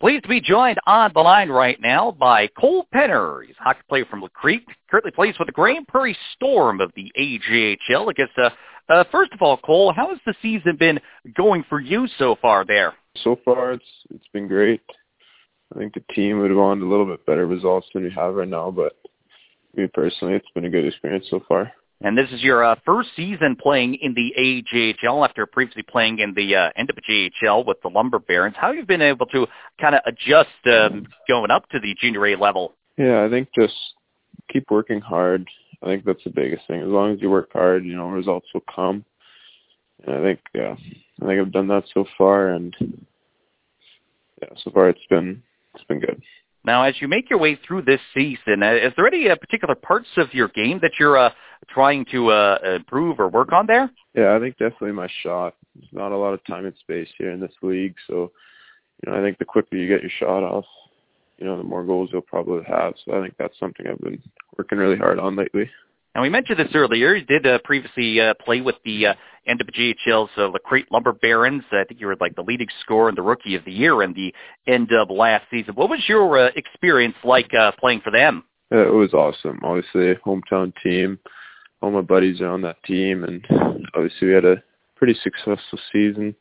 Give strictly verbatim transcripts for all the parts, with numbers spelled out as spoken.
Pleased to be joined on the line right now by Cole Penner. He's a hockey player from Lacrete, currently plays with the Grande Prairie Storm of the A J H L. I guess, uh, uh, first of all, Cole, how has the season been going for you so far there? So far, it's it's been great. I think the team would have wanted a little bit better results than we have right now, but me personally, it's been a good experience so far. And this is your uh, first season playing in the A J H L after previously playing in the uh, N W J H L with the Lumber Barons. How have you been able to kind of adjust um, going up to the junior A level? Yeah, I think just keep working hard. I think that's the biggest thing. As long as you work hard, you know, results will come. And I think, yeah, I think I've done that so far, and yeah, so far it's been it's been good. Now, as you make your way through this season, uh, is there any uh, particular parts of your game that you're uh, trying to uh, improve or work on there? Yeah, I think definitely my shot. There's not a lot of time and space here in this league, so you know, I think the quicker you get your shot off, you know, the more goals you'll probably have. So I think that's something I've been working really hard on lately. Now, we mentioned this earlier. You did uh, previously uh, play with the uh, N W J H L's uh, Lacrete Lumber Barons. I think you were like the leading scorer and the Rookie of the Year in the end of last season. What was your uh, experience like uh, playing for them? Yeah, it was awesome. Obviously, hometown team. All my buddies are on that team, and obviously we had a pretty successful season.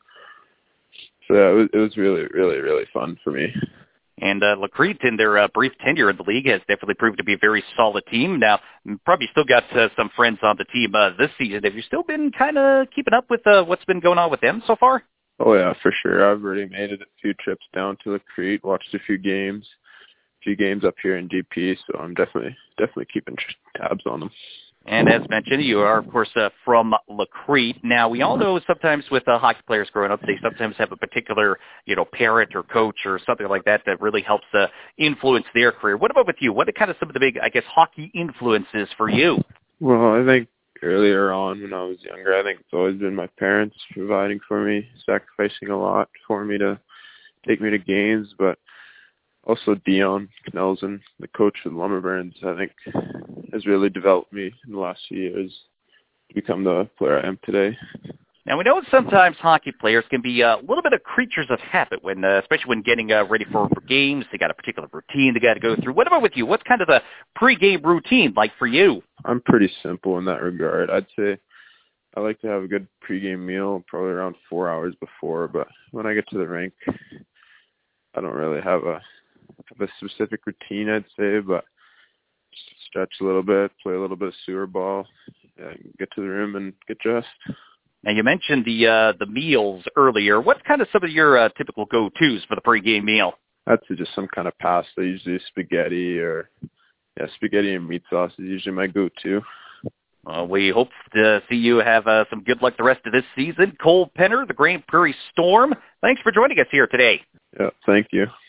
So yeah, it was, it was really, really, really fun for me. And uh, Lacrete, in their uh, brief tenure in the league, has definitely proved to be a very solid team. Now, probably still got uh, some friends on the team uh, this season. Have you still been kind of keeping up with uh, what's been going on with them so far? Oh, yeah, for sure. I've already made it a few trips down to Lacrete, watched a few games, a few games up here in D P, so I'm definitely definitely keeping tabs on them. And as mentioned, you are, of course, uh, from Lacrete. Now, we all know sometimes with uh, hockey players growing up, they sometimes have a particular, you know, parent or coach or something like that that really helps uh, influence their career. What about with you? What are kind of some of the big, I guess, hockey influences for you? Well, I think earlier on when I was younger, I think it's always been my parents providing for me, sacrificing a lot for me to take me to games, but also Dion Knelsen, the coach of the Lumber Barons, I think has really developed me in the last few years to become the player I am today. Now, we know sometimes hockey players can be a little bit of creatures of habit, when, uh, especially when getting uh, ready for, for games. They got a particular routine they got to go through. What about with you? What's kind of the pregame routine like for you? I'm pretty simple in that regard. I'd say I like to have a good pregame meal probably around four hours before, but when I get to the rink, I don't really have a have a specific routine, I'd say, but just stretch a little bit, play a little bit of sewer ball, yeah, get to the room and get dressed. Now, you mentioned the uh, the meals earlier. What's kind of some of your uh, typical go-tos for the pregame meal? I'd say just some kind of pasta, usually spaghetti or yeah, spaghetti and meat sauce is usually my go-to. Uh, we hope to see you have uh, some good luck the rest of this season. Cole Penner, the Grande Prairie Storm, thanks for joining us here today. Yeah, thank you.